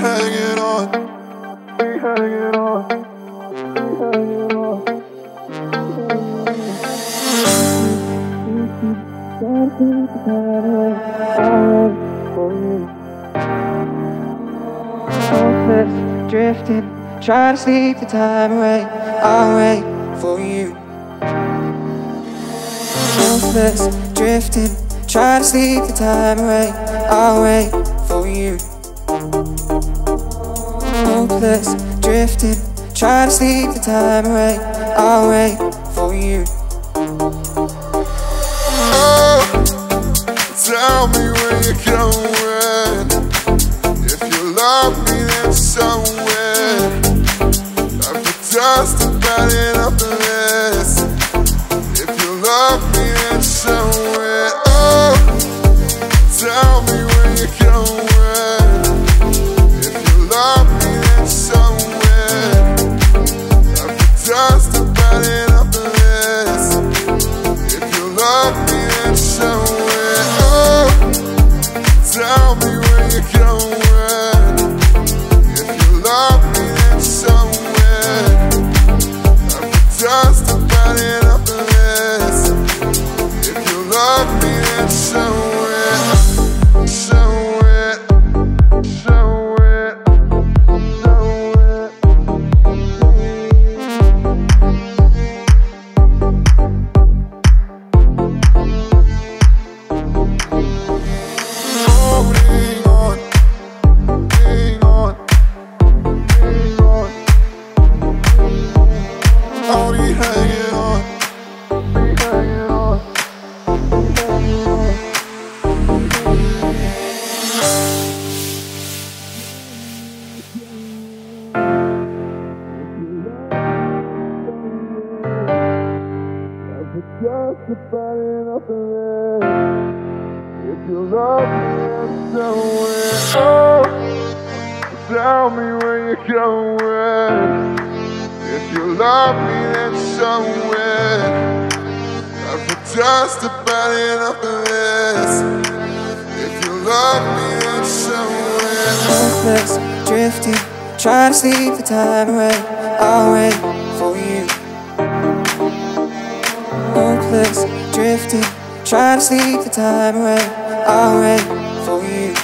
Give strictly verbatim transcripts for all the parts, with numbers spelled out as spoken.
hanging on, we hanging on, we hanging on. Hopeless, drifting, trying to sleep the time away. I'll wait for you. Hopeless, drifting, trying to sleep the time away. I'll wait for you. Hopeless, drifting, trying to sleep the time away. I'll wait for you. Oh, tell me where you're going. If you love me, then somewhere I put dust about it up the list. If you love me, then somewhere. Oh, tell me where you're going. If you love me, then somewhere I put dust about it up the list. If you love me, then somewhere. Oh, tell me where you're going. If you love me, then somewhere I put dust about it up the list. If you love me, then somewhere, somewhere, somewhere, somewhere. Holding on, hang on, hang on. I'll be hanging on, be hanging on, be hanging on. Just about enough of it. If you love me, then somewhere. Oh, tell me where you're going. If you love me, then somewhere I put just about enough of this. If you love me, then somewhere. Hopeless, drifting, trying to sleep the time away. I'll wait for you. Hopeless, drifting, trying to sleep the time away. I'll wait for you.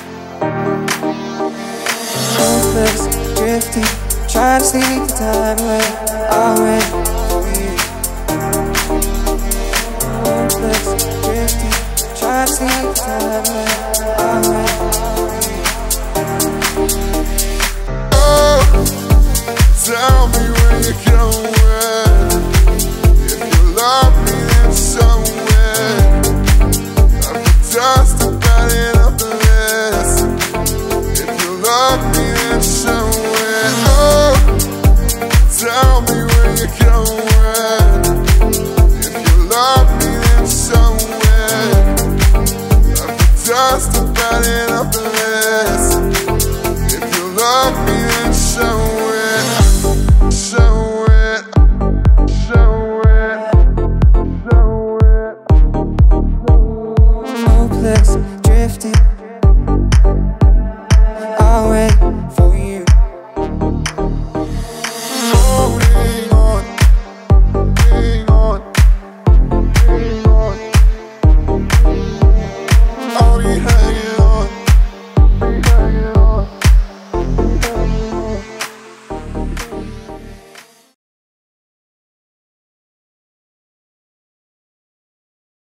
Hopeless, drifting, trying to sleep the time away. I'll wait